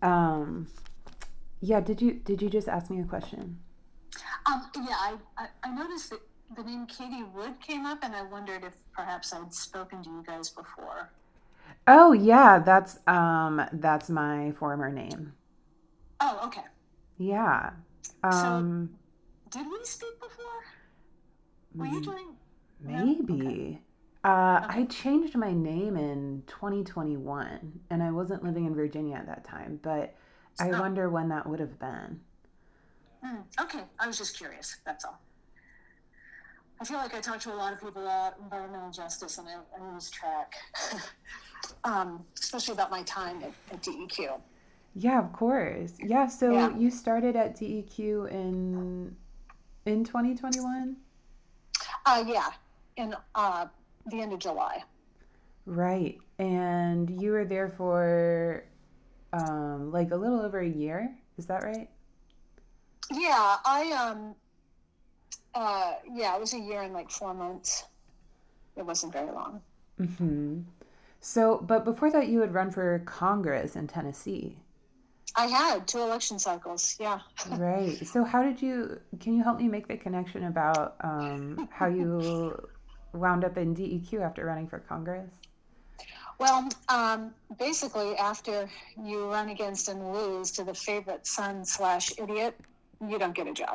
Um, yeah, did you just ask me a question? I noticed that the name Katie Wood came up, and I wondered if perhaps I'd spoken to you guys before. Oh yeah, that's my former name. Oh, okay. Yeah. So, Um, did we speak before? Were you m- doing? No? Okay. Maybe. I Okay. changed my name in 2021 and I wasn't living in Virginia at that time, but I Oh, wonder when that would have been. okay. I was just curious. That's all. I feel like I talk to a lot of people about environmental justice, and I lose track, especially about my time at DEQ. Yeah, of course. Yeah, so Yeah. you started at DEQ in 2021? Yeah. In the end of July. Right. And you were there for like a little over a year. Is that right? Yeah. Yeah. It was a year and like 4 months. It wasn't very long. Mhm. So, but before that you had run for Congress in Tennessee. I had 2 election cycles. Yeah. Right. So can you help me make the connection about how you wound up in DEQ after running for Congress? Well, basically, after you run against and lose to the favorite son slash idiot, you don't get a job.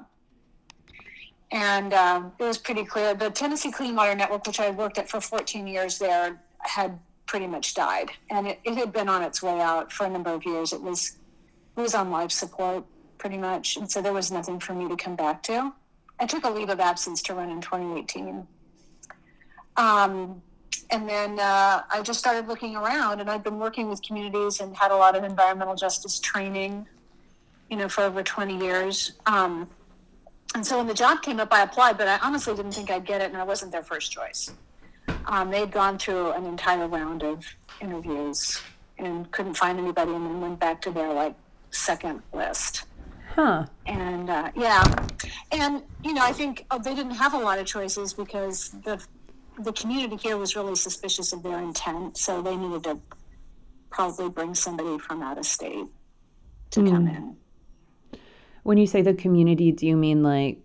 And it was pretty clear. The Tennessee Clean Water Network, which I worked at for 14 years there, had pretty much died. And it had been on its way out for a number of years. It was on life support, pretty much. And so there was nothing for me to come back to. I took a leave of absence to run in 2018. Um, and then I just started looking around, and I've been working with communities and had a lot of environmental justice training, for over 20 years. And so when the job came up, I applied, but I honestly didn't think I'd get it, and I wasn't their first choice. They'd gone through an entire round of interviews and couldn't find anybody, and then went back to their second list. Huh. And yeah, and I think they didn't have a lot of choices because the community here was really suspicious of their intent, so they needed to probably bring somebody from out of state to come Mm. in. When you say the community, do you mean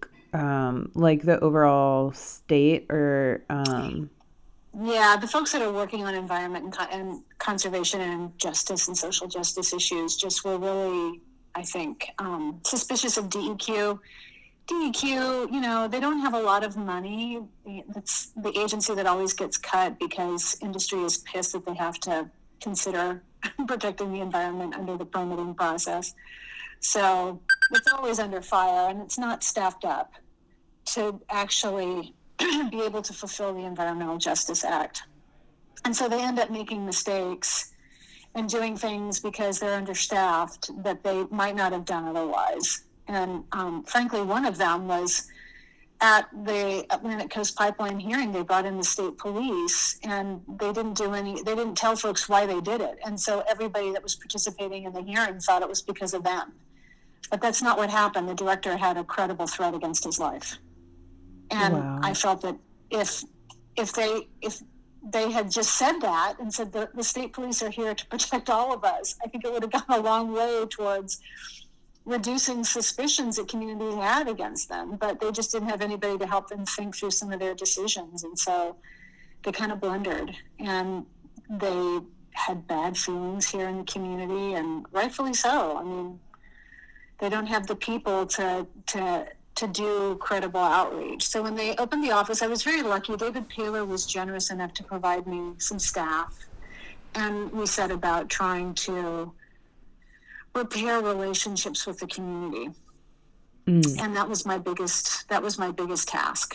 like the overall state or Yeah, the folks that are working on environment and conservation and justice and social justice issues just were really, I think, suspicious of DEQ. DEQ, they don't have a lot of money. It's the agency that always gets cut because industry is pissed that they have to consider protecting the environment under the permitting process. So it's always under fire, and it's not staffed up to actually be able to fulfill the Environmental Justice Act. And so they end up making mistakes and doing things because they're understaffed that they might not have done otherwise. And frankly, one of them was at the Atlantic Coast Pipeline hearing. They brought in the state police, and they didn't tell folks why they did it. And so everybody that was participating in the hearing thought it was because of them. But that's not what happened. The director had a credible threat against his life. And I wow. felt that if if they had just said that and said the state police are here to protect all of us, I think it would have gone a long way towards reducing suspicions that communities had against them. But they just didn't have anybody to help them think through some of their decisions, and so they kind of blundered, and they had bad feelings here in the community, and rightfully so. I mean, they don't have the people to do credible outreach. So when they opened the office, I was very lucky. David Paler was generous enough to provide me some staff, and we set about trying to repair relationships with the community. Mm. And that was my biggest task.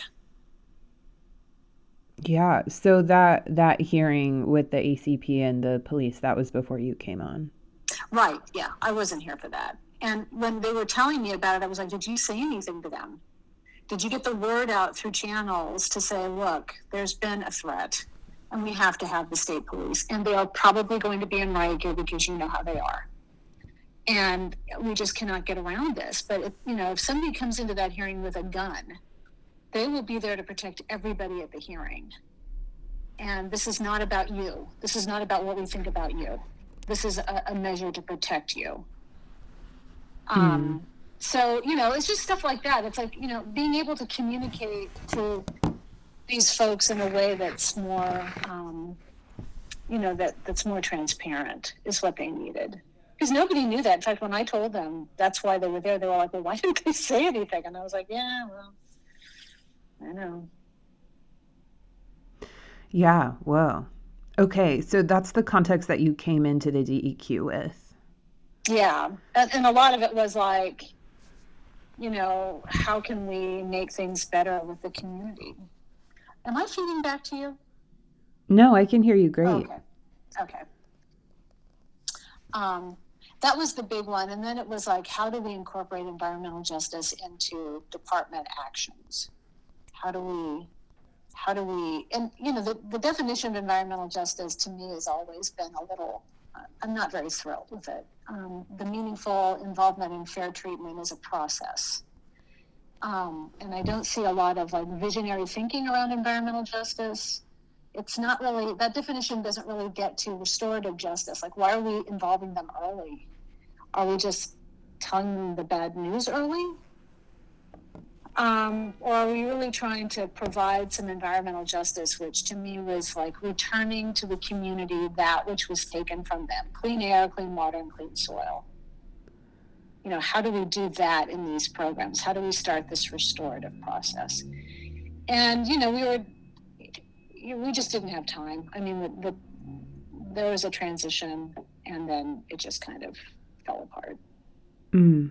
Yeah. So that hearing with the ACP and the police, that was before you came on. Right, yeah, I wasn't here for that. And when they were telling me about it, I was like, did you say anything to them? Did you get the word out through channels to say, look, there's been a threat and we have to have the state police, and they are probably going to be in riot gear because you know how they are. And we just cannot get around this. But if somebody comes into that hearing with a gun, they will be there to protect everybody at the hearing. And this is not about you. This is not about what we think about you. This is a measure to protect you. Mm. So, it's just stuff like that. It's like, being able to communicate to these folks in a way that's more, that's more transparent is what they needed. Because nobody knew that. In fact, when I told them that's why they were there, they were like, well, why didn't they say anything? And I was like, yeah, well, I know. Yeah, whoa. Okay, so that's the context that you came into the DEQ with. Yeah. And a lot of it was like, how can we make things better with the community? Am I feeding back to you? No, I can hear you great. Okay. Okay. That was the big one. And then it was like, how do we incorporate environmental justice into department actions? How do we, and the definition of environmental justice to me has always been a little, I'm not very thrilled with it. The meaningful involvement in fair treatment is a process. And I don't see a lot of like visionary thinking around environmental justice. It's not really, that definition doesn't really get to restorative justice. Like, why are we involving them early? Are we just telling them the bad news early? Or are we really trying to provide some environmental justice, which to me was like returning to the community that which was taken from them: clean air, clean water, and clean soil. How do we do that in these programs? How do we start this restorative process? And, we just didn't have time. I mean, there was a transition, and then it just kind of fell apart. Mm.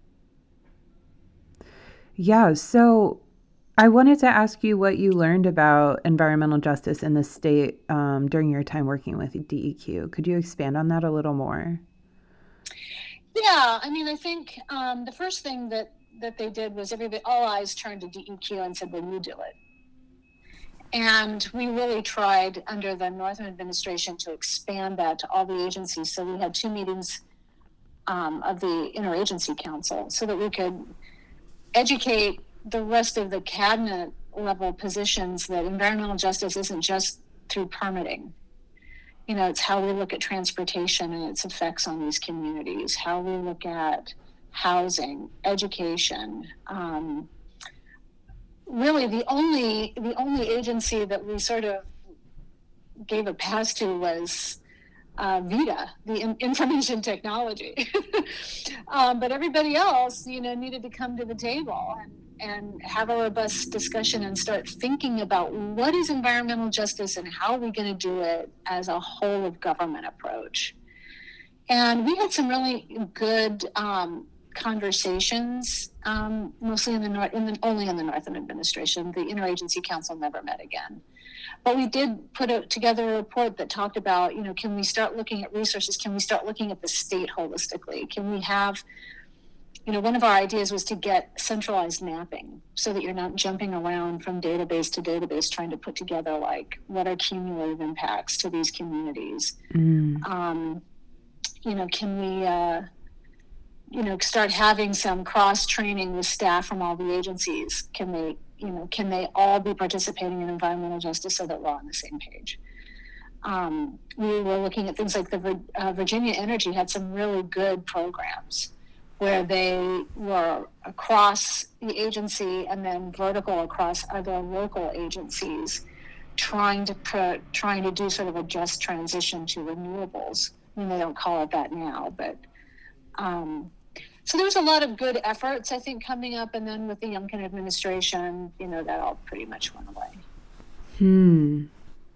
Yeah, so I wanted to ask you what you learned about environmental justice in the state during your time working with DEQ. Could you expand on that a little more? Yeah, I mean, I think the first thing that they did was all eyes turned to DEQ and said, well, you do it. And we really tried under the Northam administration to expand that to all the agencies. So we had 2 meetings of the Interagency Council so that we could educate the rest of the cabinet level positions that environmental justice isn't just through permitting. It's how we look at transportation and its effects on these communities, how we look at housing, education. Really, the only agency that we sort of gave a pass to was VITA, the information technology. But everybody else, needed to come to the table and have a robust discussion and start thinking about what is environmental justice and how are we going to do it as a whole of government approach. And we had some really good conversations, mostly only in the Northam administration. The Interagency Council never met again. But we did put together a report that talked about, can we start looking at resources? Can we start looking at the state holistically? Can we have, one of our ideas was to get centralized mapping so that you're not jumping around from database to database trying to put together, like, what are cumulative impacts to these communities? Can we, start having some cross-training with staff from all the agencies? Can they all be participating in environmental justice so that we're on the same page? We were looking at things like the Virginia Energy had some really good programs where they were across the agency and then vertical across other local agencies, trying to do sort of a just transition to renewables. I mean, they don't call it that now, but so there was a lot of good efforts, I think, coming up. And then with the Youngkin administration, that all pretty much went away.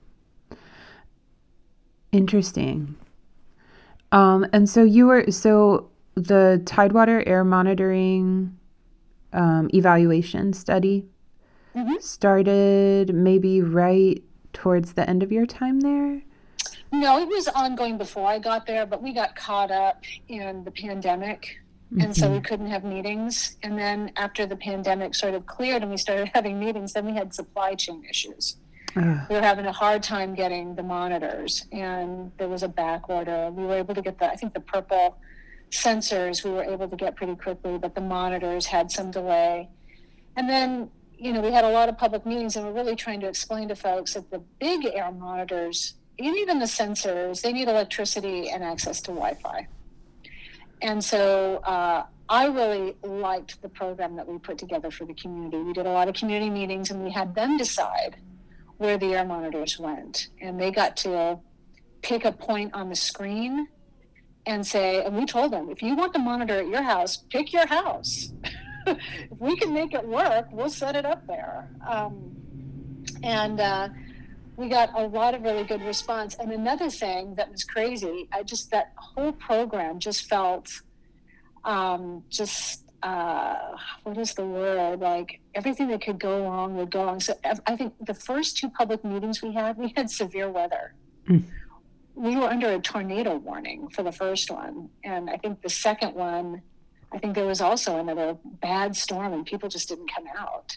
Interesting. And so the Tidewater air monitoring evaluation study started maybe right towards the end of your time there? No, it was ongoing before I got there, but we got caught up in the pandemic. And so we couldn't have meetings. And then after the pandemic sort of cleared and we started having meetings, then we had supply chain issues. We were having a hard time getting the monitors, and there was a back order. We were able to get the purple sensors we were able to get pretty quickly, but the monitors had some delay. And then, we had a lot of public meetings, and we're really trying to explain to folks that the big air monitors, and even the sensors, they need electricity and access to Wi-Fi. And so I really liked the program that we put together for the community. We did a lot of community meetings, and we had them decide where the air monitors went. And they got to pick a point on the screen and say, and we told them, if you want the monitor at your house, pick your house. If we can make it work, we'll set it up there. We got a lot of really good response. And another thing that was crazy, that whole program just felt what is the word? Like everything that could go wrong would go wrong. So I think the first two public meetings we had severe weather. Mm. We were under a tornado warning for the first one. And I think the second one, I think there was also another bad storm and people just didn't come out.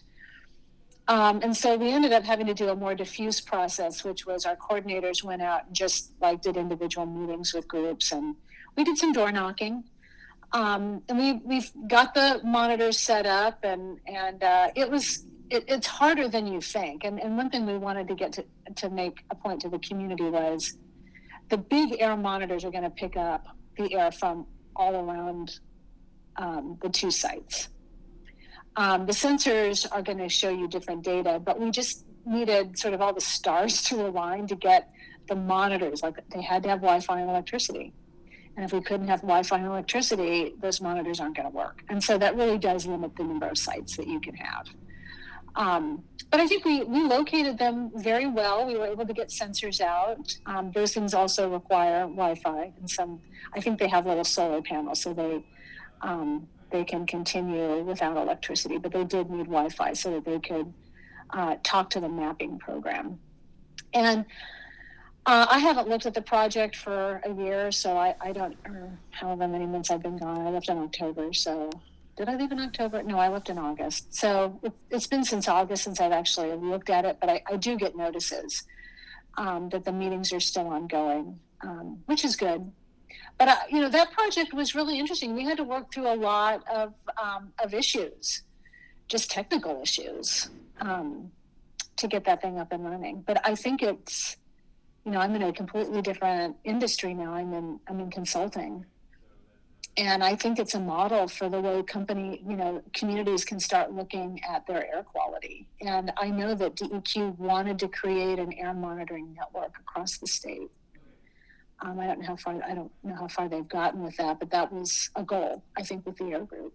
And so we ended up having to do a more diffuse process, which was our coordinators went out and just did individual meetings with groups, and we did some door knocking. And we've got the monitors set up, and it's harder than you think. And one thing we wanted to get to make a point to the community was the big air monitors are going to pick up the air from all around the two sites. The sensors are going to show you different data, but we just needed sort of all the stars to align to get the monitors. Like they had to have Wi-Fi and electricity. And if we couldn't have Wi-Fi and electricity, those monitors aren't going to work. And so that really does limit the number of sites that you can have. But I think we located them very well. We were able to get sensors out. Those things also require Wi-Fi. And I think they have little solar panels, so they can continue without electricity, but they did need Wi-Fi so that they could talk to the mapping program. And I haven't looked at the project for a year, so I don't, or however many months I've been gone. I left in October, so did I leave in October? No, I left in August. So it's been since August since I've actually looked at it, but I do get notices that the meetings are still ongoing, which is good. But, that project was really interesting. We had to work through a lot of issues, just technical issues, to get that thing up and running. But I think it's, I'm in a completely different industry now. I'm in consulting. And I think it's a model for the way communities can start looking at their air quality. And I know that DEQ wanted to create an air monitoring network across the state. I don't know how far they've gotten with that, but that was a goal, I think, with the air group.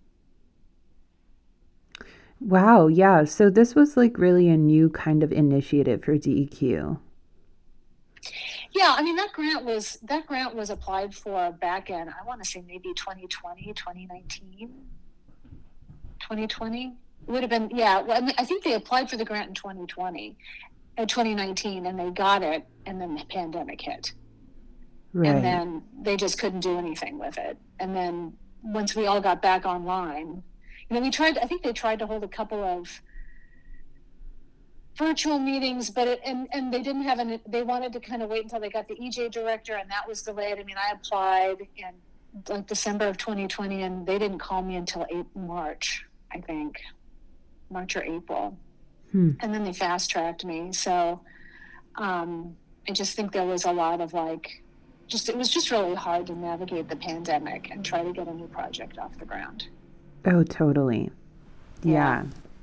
Wow. Yeah. So this was really a new kind of initiative for DEQ. Yeah. I mean, that grant was applied for back in, I want to say maybe 2020, 2019, 2020. It would have been, yeah. Well, I think they applied for the grant in 2019, and they got it, and then the pandemic hit. Right. And then they just couldn't do anything with it. And then once we all got back online, I think they tried to hold a couple of virtual meetings, but and they didn't have they wanted to kind of wait until they got the EJ director, and that was delayed. I mean, I applied in December of 2020, and they didn't call me until March, I think, March or April. And then they fast tracked me. So I just think there was a lot of it was just really hard to navigate the pandemic and try to get a new project off the ground. Oh, totally. Yeah.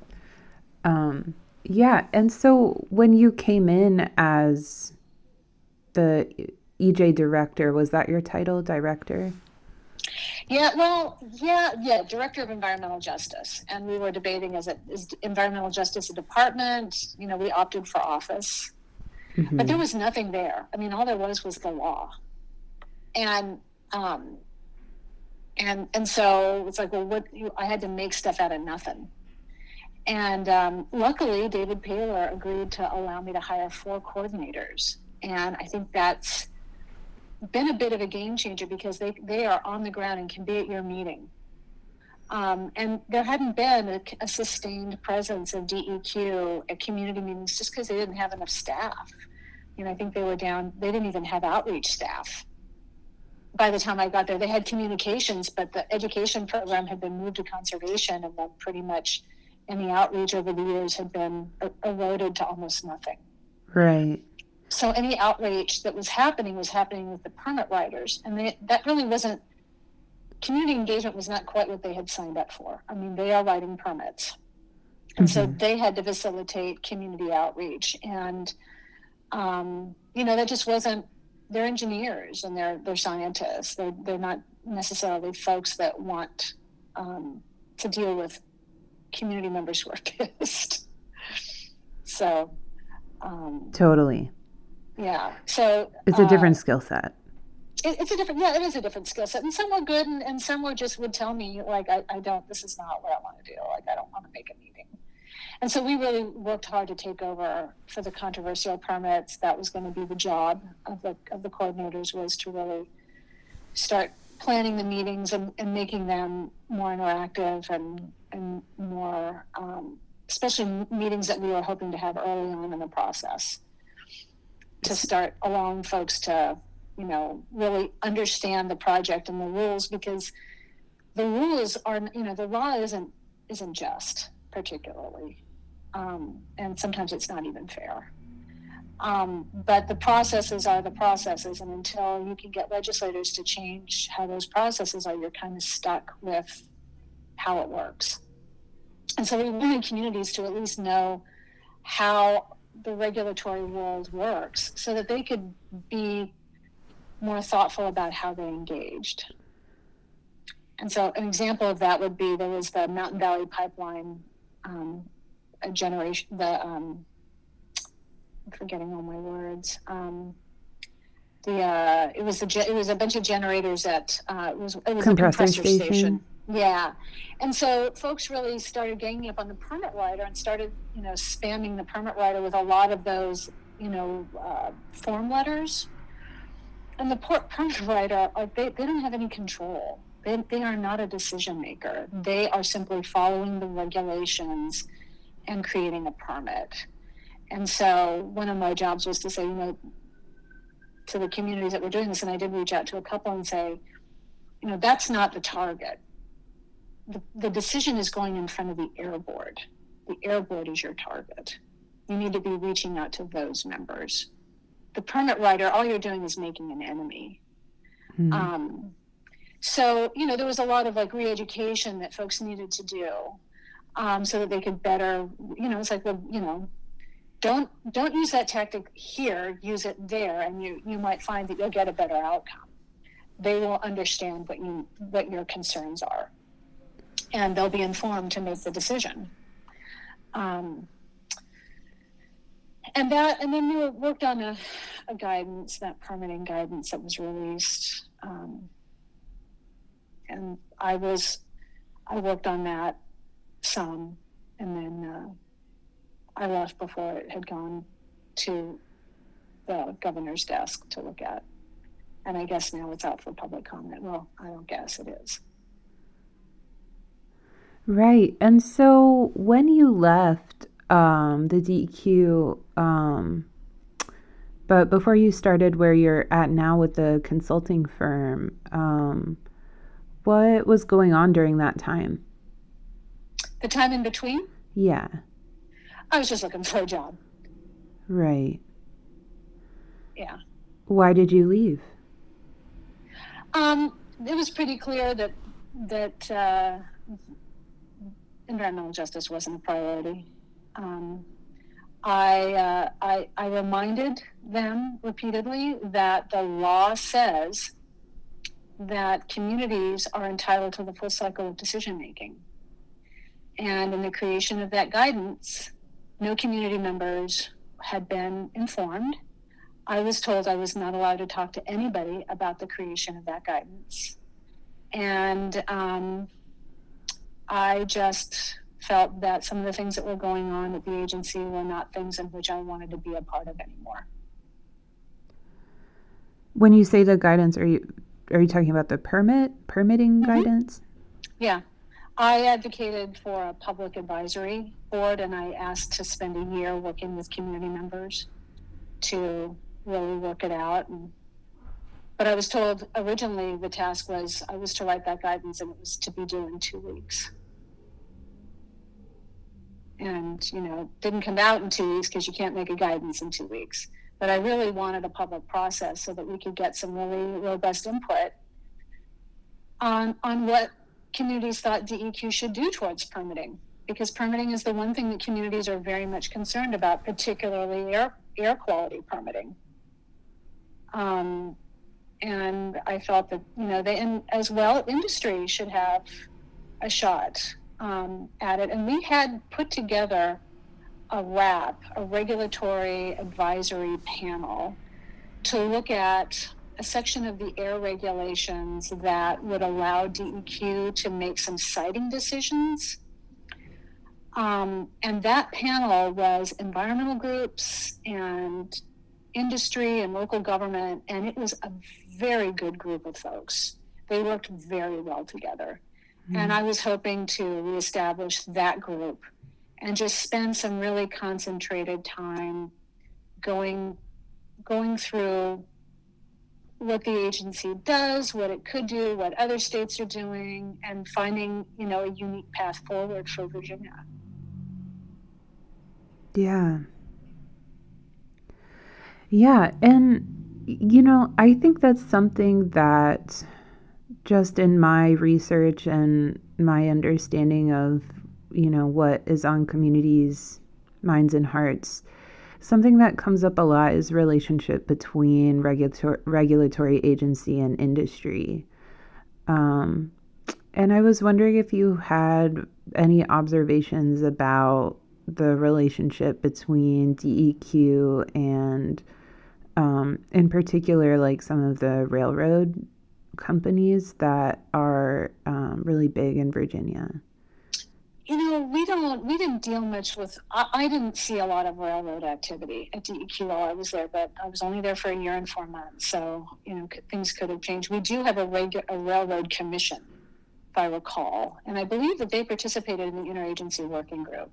Yeah. And so when you came in as the EJ director, was that your title, director? Yeah, well, yeah, Director of Environmental Justice. And we were debating, is environmental justice a department? We opted for office. Mm-hmm. But there was nothing there. I mean, all there was the law. And so it's I had to make stuff out of nothing. And luckily, David Paylor agreed to allow me to hire 4 coordinators. And I think that's been a bit of a game changer because they are on the ground and can be at your meeting. And there hadn't been a sustained presence of DEQ at community meetings just because they didn't have enough staff. I think they didn't even have outreach staff. By the time I got there, they had communications, but the education program had been moved to conservation, and then pretty much any outreach over the years had been eroded to almost nothing. Right. So any outreach that was happening with the permit writers, and that really wasn't community engagement was not quite what they had signed up for. I mean, they are writing permits. And so they had to facilitate community outreach. And, that just wasn't, they're engineers and they're scientists. They're not necessarily folks that want to deal with community members who are pissed. So. Totally. Yeah. So. It's a different skill set. It is a different skill set. And some were good and some were just would tell me, like, this is not what I want to do. Like, I don't want to make a meeting. And so we really worked hard to take over for the controversial permits. That was going to be the job of the coordinators, was to really start planning the meetings and making them more interactive and more, especially meetings that we were hoping to have early on in the process, to start allowing folks to, really understand the project and the rules, because the rules are, the law isn't just, particularly. And sometimes it's not even fair. But the processes are the processes, and until you can get legislators to change how those processes are, you're kind of stuck with how it works. And so we wanted communities to at least know how the regulatory world works so that they could be more thoughtful about how they engaged. And so an example of that would be, there was the Mountain Valley Pipeline generation, I'm forgetting all my words. It was a bunch of generators at it was a compressor station. Yeah. And so folks really started ganging up on the permit writer and started, spamming the permit writer with a lot of those, form letters. And the permit writer, they don't have any control. They are not a decision maker. They are simply following the regulations and creating a permit. And so one of my jobs was to say, to the communities that were doing this, and I did reach out to a couple and say, that's not the target. The decision is going in front of the air board. The air board is your target. You need to be reaching out to those members. The permit writer, all you're doing is making an enemy. Mm-hmm. So, there was a lot of re-education that folks needed to do, so that they could better, it's like, don't use that tactic here, use it there, and you might find that you'll get a better outcome. They will understand what your concerns are, and they'll be informed to make the decision. And then we worked on a guidance, that permitting guidance that was released. And I worked on that some, and then I left before it had gone to the governor's desk to look at. And I guess now it's out for public comment. Well, I don't guess, it is. Right. And so when you left the DEQ, but before you started where you're at now with the consulting firm, what was going on during that time? The time in between? Yeah. I was just looking for a job. Right. Yeah. Why did you leave? It was pretty clear that environmental justice wasn't a priority. I reminded them repeatedly that the law says that communities are entitled to the full cycle of decision making. And in the creation of that guidance, no community members had been informed. I was told I was not allowed to talk to anybody about the creation of that guidance. And I just felt that some of the things that were going on at the agency were not things in which I wanted to be a part of anymore. When you say the guidance, are you talking about the permitting guidance? Yeah. I advocated for a public advisory board, and I asked to spend a year working with community members to really work it out. But I was told originally the task was I was to write that guidance, and it was to be due in 2 weeks. And, didn't come out in 2 weeks because you can't make a guidance in 2 weeks. But I really wanted a public process so that we could get some really robust input. on what communities thought DEQ should do towards permitting, because permitting is the one thing that communities are very much concerned about, particularly air quality permitting. And I felt that, they, and as well, industry should have a shot at it. And we had put together a RAP, a regulatory advisory panel, to look at a section of the air regulations that would allow DEQ to make some siting decisions. And that panel was environmental groups and industry and local government, and it was a very good group of folks. They worked very well together. Mm-hmm. And I was hoping to reestablish that group and just spend some really concentrated time going through what the agency does, what it could do, what other states are doing, and finding, a unique path forward for Virginia. Yeah. Yeah. And, I think that's something that just in my research and my understanding of, what is on communities' minds and hearts, something that comes up a lot is relationship between regulatory agency and industry. And I was wondering if you had any observations about the relationship between DEQ and, in particular, like some of the railroad companies that are really big in Virginia. We didn't deal much with, I didn't see a lot of railroad activity at DEQ while I was there, but I was only there for a year and 4 months. So, things could have changed. We do have a railroad commission, if I recall. And I believe that they participated in the interagency working group.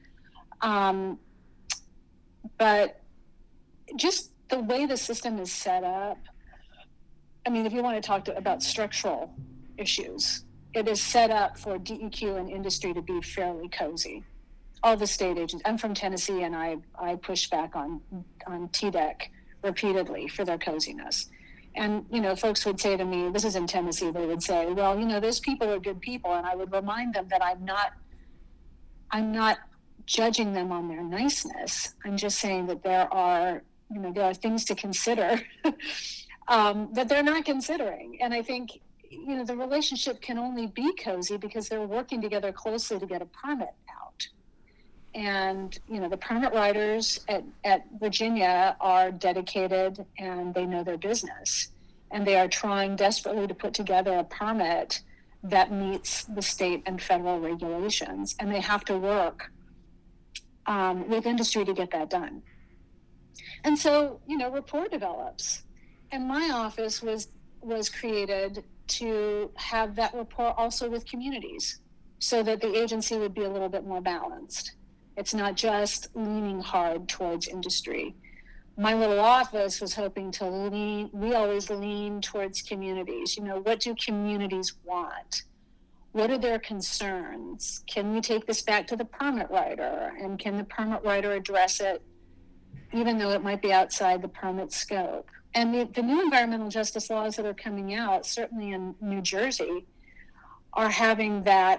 But just the way the system is set up, if you want to talk about structural issues, it is set up for DEQ and industry to be fairly cozy. All the state agents, I'm from Tennessee, and I push back on TDEC repeatedly for their coziness. And, folks would say to me, this is in Tennessee, they would say, well, those people are good people. And I would remind them that I'm not judging them on their niceness. I'm just saying that there are things to consider that they're not considering. And I think, the relationship can only be cozy because they're working together closely to get a permit out. And, the permit writers at Virginia are dedicated and they know their business. And they are trying desperately to put together a permit that meets the state and federal regulations. And they have to work with industry to get that done. And so, rapport develops. And my office was created to have that rapport also with communities so that the agency would be a little bit more balanced. It's not just leaning hard towards industry. My little office was hoping we always lean towards communities. What do communities want? What are their concerns? Can we take this back to the permit writer? And can the permit writer address it even though it might be outside the permit scope? And the new environmental justice laws that are coming out, certainly in New Jersey, are having that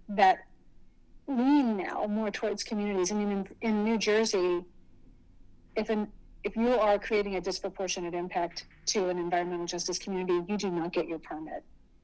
lean now more towards communities. In New Jersey, if you are creating a disproportionate impact to an environmental justice community, you do not get your permit.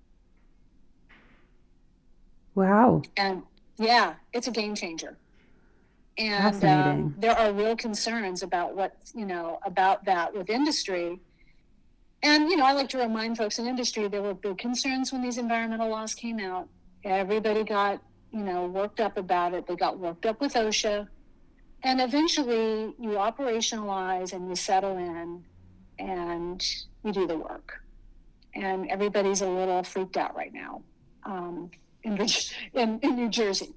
Wow. And yeah, it's a game changer. And there are real concerns about about that with industry. And, I like to remind folks in industry, there were big concerns when these environmental laws came out. Everybody got, worked up about it. They got worked up with OSHA. And eventually you operationalize and you settle in and you do the work. And everybody's a little freaked out right now in New Jersey.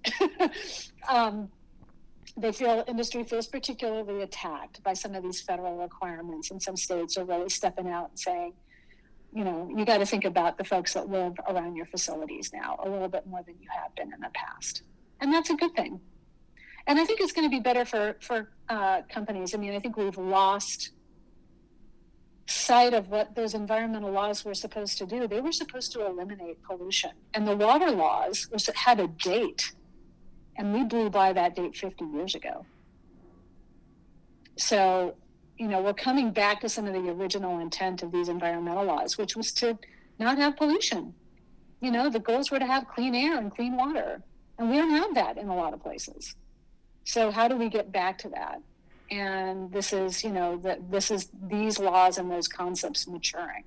Industry feels particularly attacked by some of these federal requirements, and some states are really stepping out and saying, you got to think about the folks that live around your facilities now a little bit more than you have been in the past. And that's a good thing. And I think it's going to be better for companies. I think we've lost sight of what those environmental laws were supposed to do. They were supposed to eliminate pollution. And the water laws had a date, and we blew by that date 50 years ago. So, we're coming back to some of the original intent of these environmental laws, which was to not have pollution. The goals were to have clean air and clean water. And we don't have that in a lot of places. So how do we get back to that? And this is, these laws and those concepts maturing.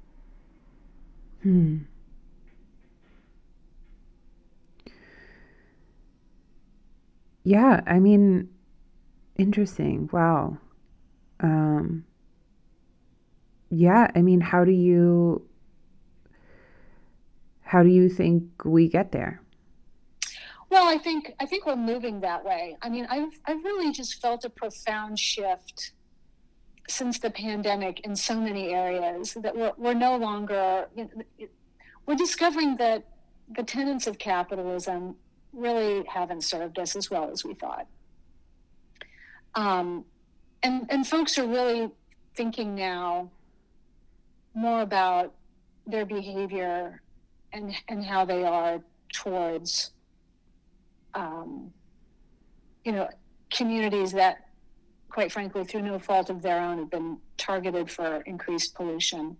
Yeah, I mean, interesting. Wow. Yeah, I mean, how do you think we get there? Well, I think we're moving that way. I mean, I've really just felt a profound shift since the pandemic in so many areas that we're no longer, we're discovering that the tenets of capitalism really haven't served us as well as we thought. And folks are really thinking now more about their behavior and how they are towards, communities that, quite frankly, through no fault of their own, have been targeted for increased pollution.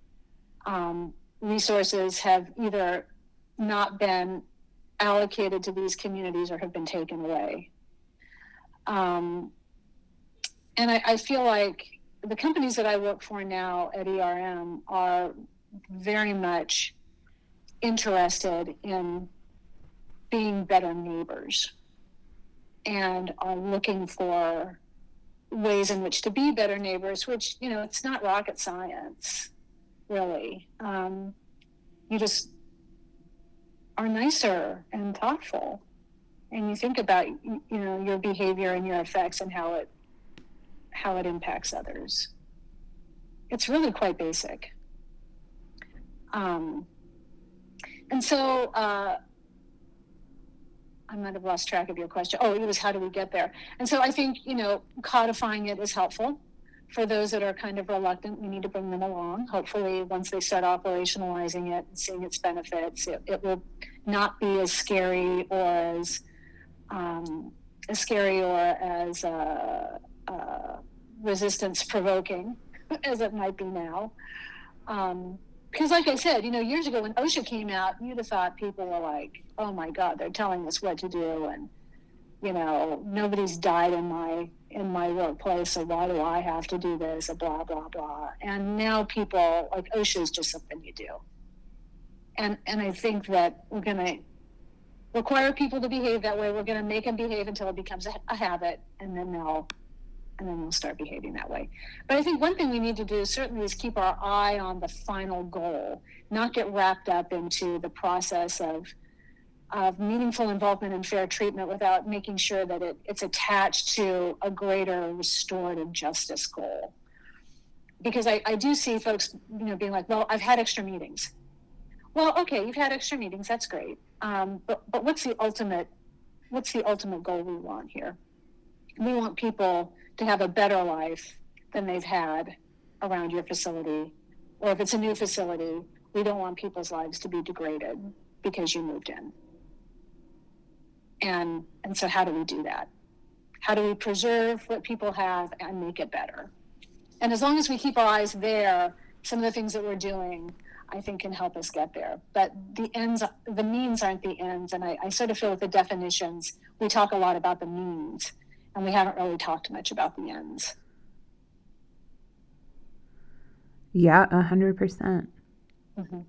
Resources have either not been allocated to these communities or have been taken away. And I feel like the companies that I work for now at ERM are very much interested in being better neighbors and are looking for ways in which to be better neighbors, which, it's not rocket science, really. You just are nicer and thoughtful, and you think about, your behavior and your effects and how it impacts others. It's really quite basic. And so I might have lost track of your question. Oh, it was how do we get there? And so I think, codifying it is helpful. For those that are kind of reluctant, we need to bring them along. Hopefully, once they start operationalizing it and seeing its benefits, it will not be as scary or as resistance provoking as it might be now. Because like I said, years ago when OSHA came out, you'd have thought people were like, oh my God, they're telling us what to do. And, nobody's died in my workplace, so why do I have to do this? Blah, blah, blah. And now people, like, OSHA is just something you do. And I think that we're going to require people to behave that way. We're going to make them behave until it becomes a habit, and then they'll start behaving that way. But I think one thing we need to do certainly is keep our eye on the final goal, not get wrapped up into the process of meaningful involvement and fair treatment without making sure that it's attached to a greater restorative justice goal. Because I do see folks, being like, well, I've had extra meetings. Well, okay, you've had extra meetings, that's great. But what's the ultimate goal we want here? We want people to have a better life than they've had around your facility. Or if it's a new facility, we don't want people's lives to be degraded because you moved in. And so how do we do that? How do we preserve what people have and make it better? And as long as we keep our eyes there, some of the things that we're doing, I think, can help us get there. But the means aren't the ends. And I sort of feel with the definitions, we talk a lot about the means, and we haven't really talked much about the ends. Yeah, 100%. Mm-hmm.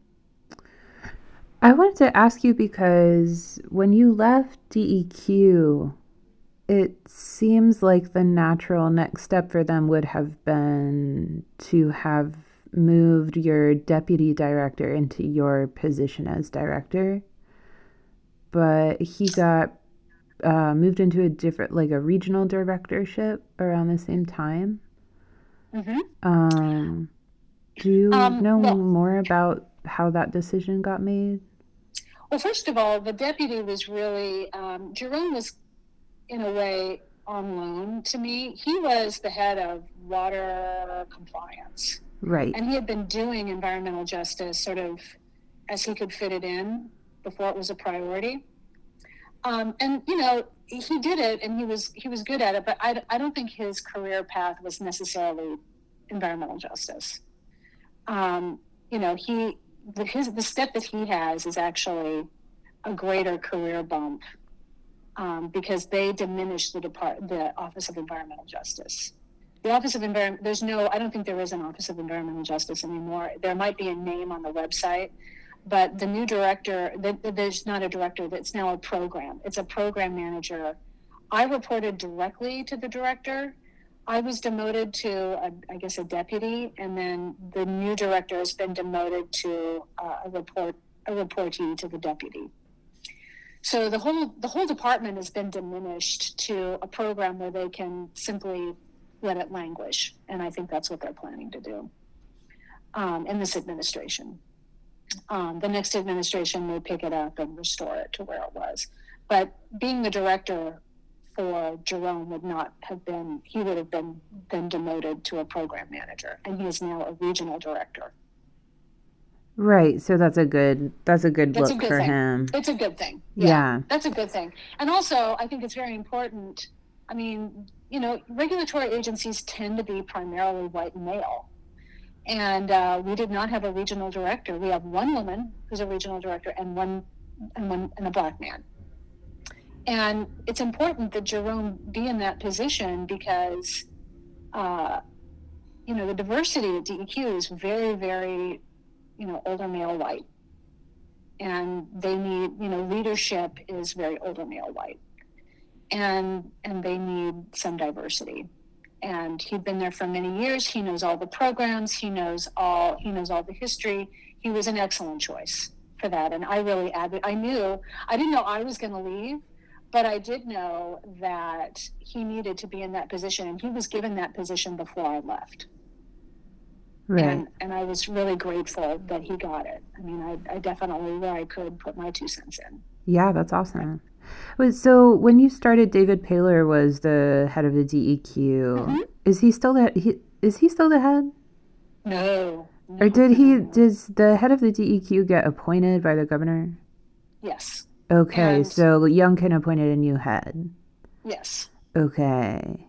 I wanted to ask you because when you left DEQ, it seems like the natural next step for them would have been to have moved your deputy director into your position as director. But he got moved into a different, like a regional directorship around the same time. Mm-hmm. Do you know more about how that decision got made? Well, first of all, the deputy was really, Jerome was, in a way, on loan to me. He was the head of water compliance. Right. And he had been doing environmental justice sort of as he could fit it in before it was a priority. And, you know, he did it and he was good at it, but I don't think his career path was necessarily environmental justice. You know, the step that he has is actually a greater career bump because they diminished the Office of Environmental Justice. The Office of Environment, I don't think there is an Office of Environmental Justice anymore. There might be a name on the website, but the new director, there's not a director, it's now a program. It's a program manager. I reported directly to the director. I was demoted to, a deputy, and then the new director has been demoted to a reportee to the deputy. So the whole department has been diminished to a program where they can simply let it languish, and I think that's what they're planning to do in this administration. The next administration may pick it up and restore it to where it was. But being the director for Jerome would have been demoted to a program manager, and he is now a regional director. Right. So that's a good look for him. It's a good thing. Yeah. That's a good thing. And also, I think it's very important. I mean, you know, regulatory agencies tend to be primarily white and male. And we did not have a regional director. We have one woman who's a regional director and a black man. And it's important that Jerome be in that position because, you know, the diversity at DEQ is very, very, you know, older male white. And they need, you know, leadership is very older male white. And they need some diversity. And he'd been there for many years. He knows all the programs. He knows all the history. He was an excellent choice for that. And I really I didn't know I was going to leave, but I did know that he needed to be in that position. And he was given that position before I left. Right. And I was really grateful that he got it. I mean, I definitely, where I could, put my 2 cents in. Yeah, that's awesome. So when you started, David Paylor was the head of the DEQ. Mm-hmm. Is he still the head? No. Or does the head of the DEQ get appointed by the governor? Yes. Okay, so Youngkin appointed a new head. Yes. Okay.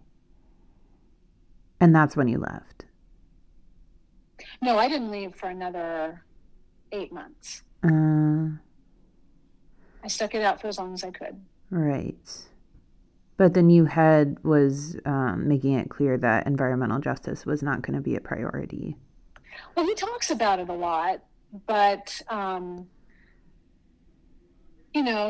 And that's when you left? No, I didn't leave for another 8 months. I stuck it out for as long as I could. Right. But the new head was making it clear that environmental justice was not going to be a priority. Well, he talks about it a lot, but, you know,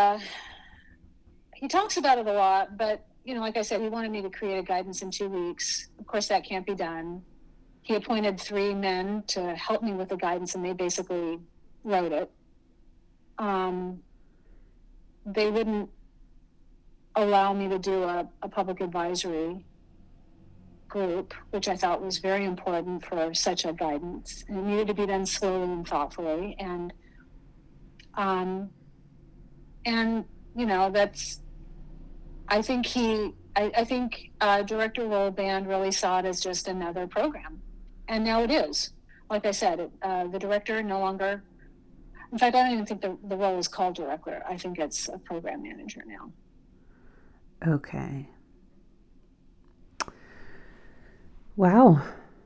he talks about it a lot, but, you know, like I said, he wanted me to create a guidance in 2 weeks. Of course, that can't be done. He appointed 3 men to help me with the guidance, and they basically wrote it. They wouldn't allow me to do a public advisory group, which I thought was very important for such a guidance. And it needed to be done slowly and thoughtfully. And you know, I think Director Rollband really saw it as just another program. And now it is. Like I said, the director no longer, in fact, I don't even think the role is called director. I think it's a program manager now. Okay. Wow.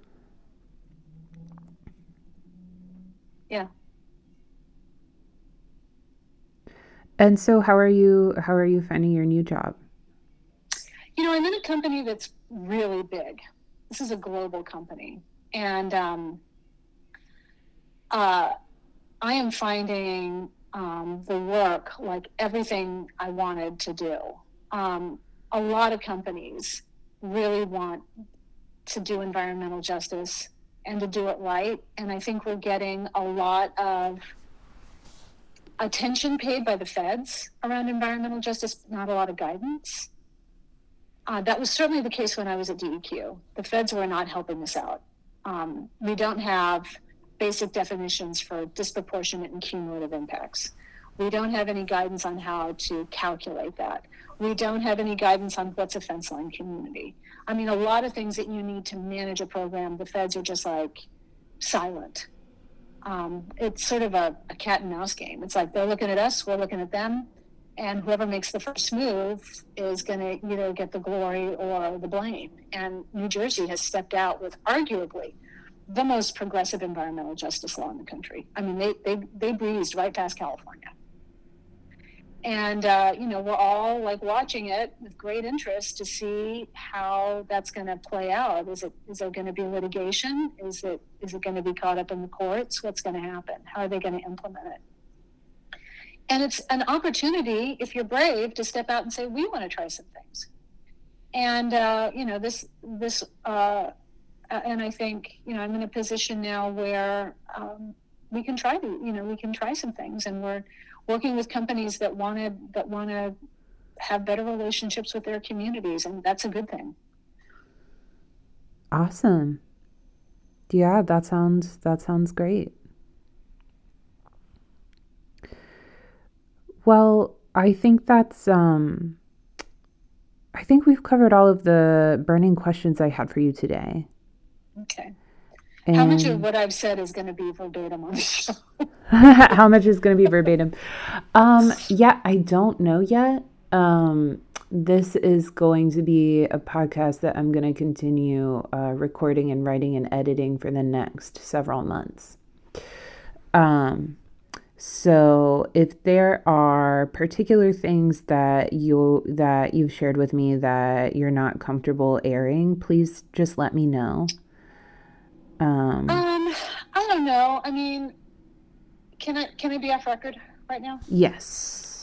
Yeah. And so how are you finding your new job? You know, I'm in a company that's really big. This is a global company. And I am finding the work like everything I wanted to do. A lot of companies really want to do environmental justice and to do it right. And I think we're getting a lot of attention paid by the feds around environmental justice, not a lot of guidance. That was certainly the case when I was at DEQ. The feds were not helping us out. We don't have basic definitions for disproportionate and cumulative impacts. We don't have any guidance on how to calculate that. We don't have any guidance on what's a fence line community. I mean, a lot of things that you need to manage a program, the feds are just like silent. It's sort of a cat and mouse game. It's like they're looking at us, we're looking at them, and whoever makes the first move is going to either get the glory or the blame. And New Jersey has stepped out with arguably the most progressive environmental justice law in the country. I mean, they breezed right past California. And, we're all like watching it with great interest to see how that's going to play out. Is there going to be litigation? Is it going to be caught up in the courts? What's going to happen? How are they going to implement it? And it's an opportunity, if you're brave, to step out and say, we want to try some things. And, and I think, I'm in a position now where we can try some things, and we're working with companies that want to have better relationships with their communities, and that's a good thing. Awesome. Yeah, that sounds great. Well, I think we've covered all of the burning questions I had for you today. Okay. How much of And what I've said is going to be verbatim on the show? how much is going to be verbatim? Yeah, I don't know yet. This is going to be a podcast that I'm going to continue recording and writing and editing for the next several months. So if there are particular things that you've shared with me that you're not comfortable airing, please just let me know. I don't know. I mean, can I be off record right now? Yes.